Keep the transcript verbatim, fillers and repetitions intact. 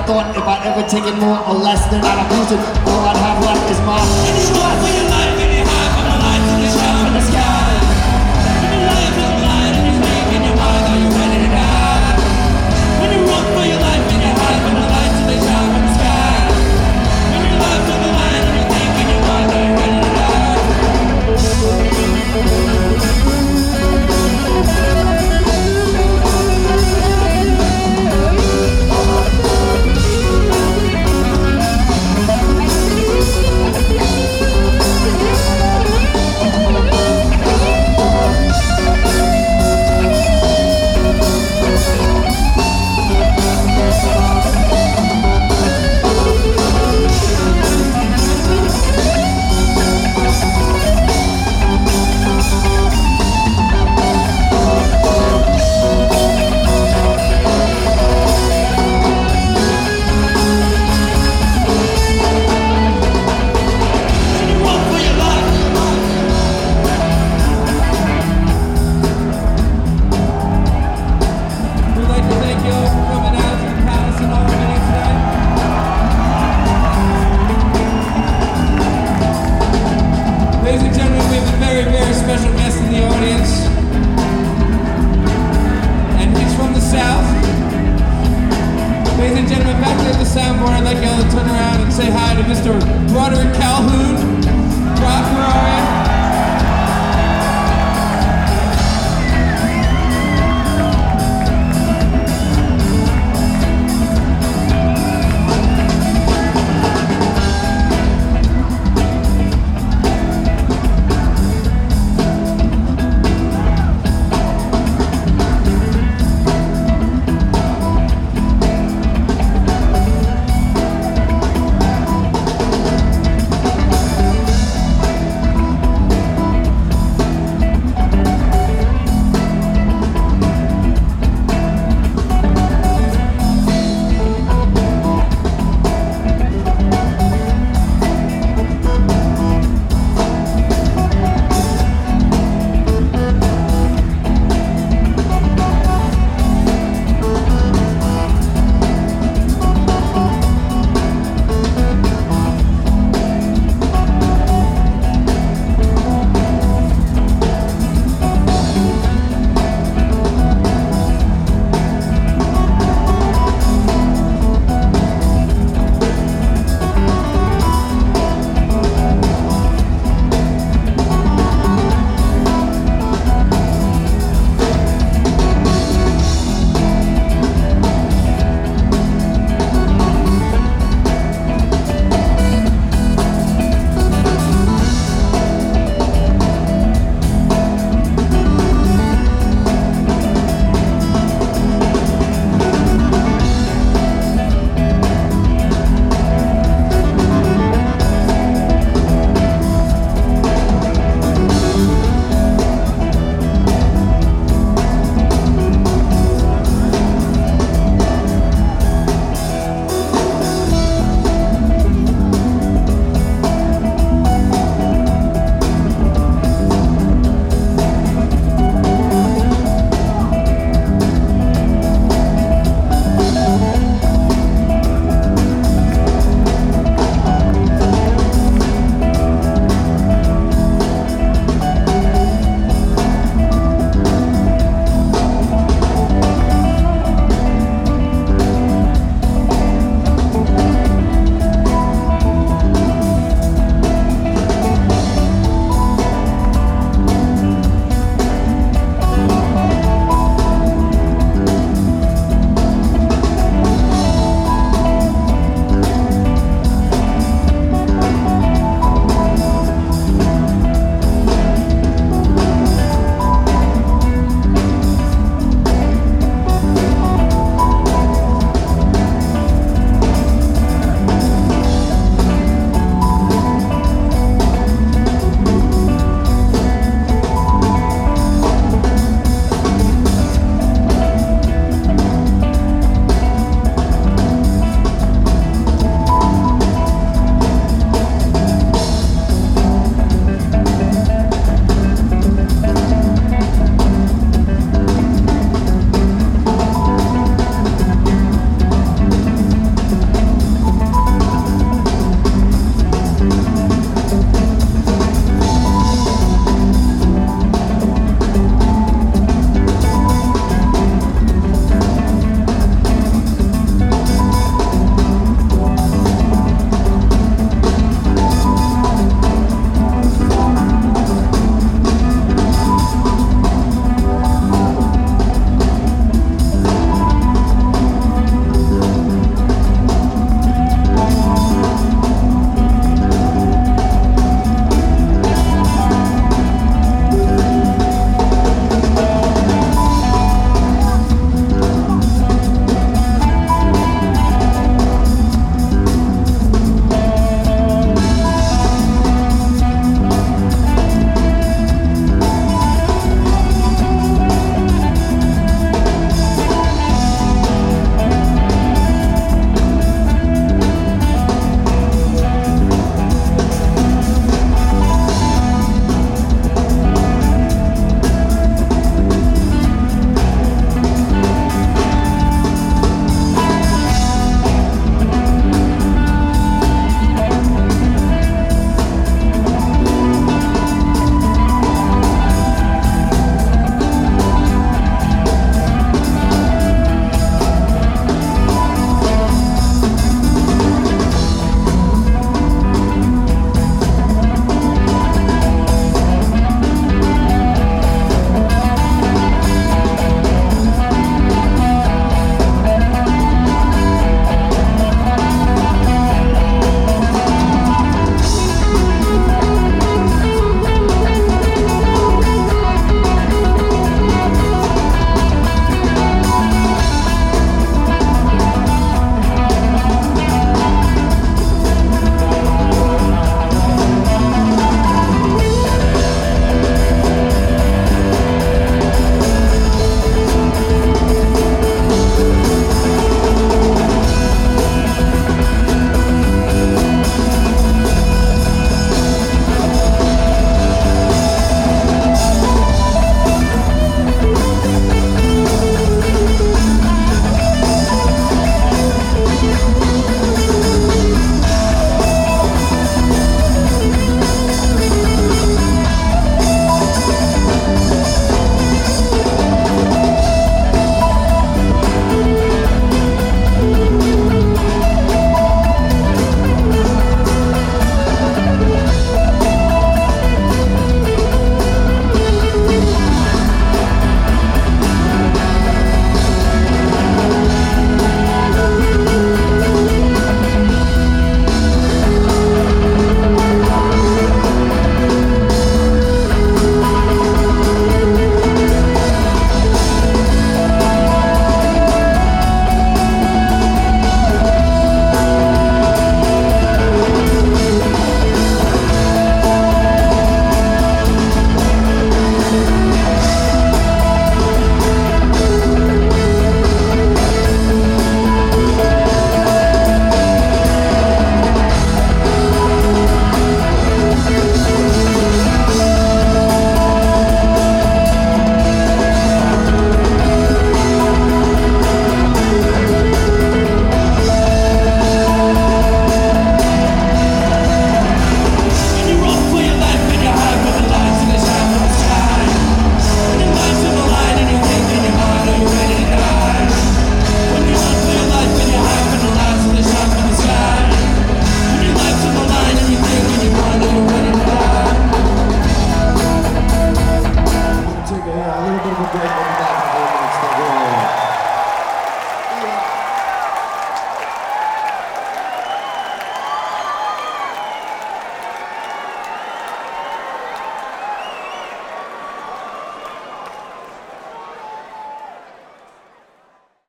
thought if I'd ever taken more or less than I'd abused it, all I'd have left is my. And you run for your life and you hide from the lights and the shadow in the sky. When you live for the light and you think in your mind, are you ready to die? When you run for your life and you hide from the lights and the shadow in the sky. When you live for the light and you think in your mind, are you ready to die? Ladies and gentlemen, we have a very, very special guest in the audience. And he's from the South. Ladies and gentlemen, back there at the soundboard, I'd like y'all to turn around and say hi to Mister Broderick Calhoun. Brock, where are you?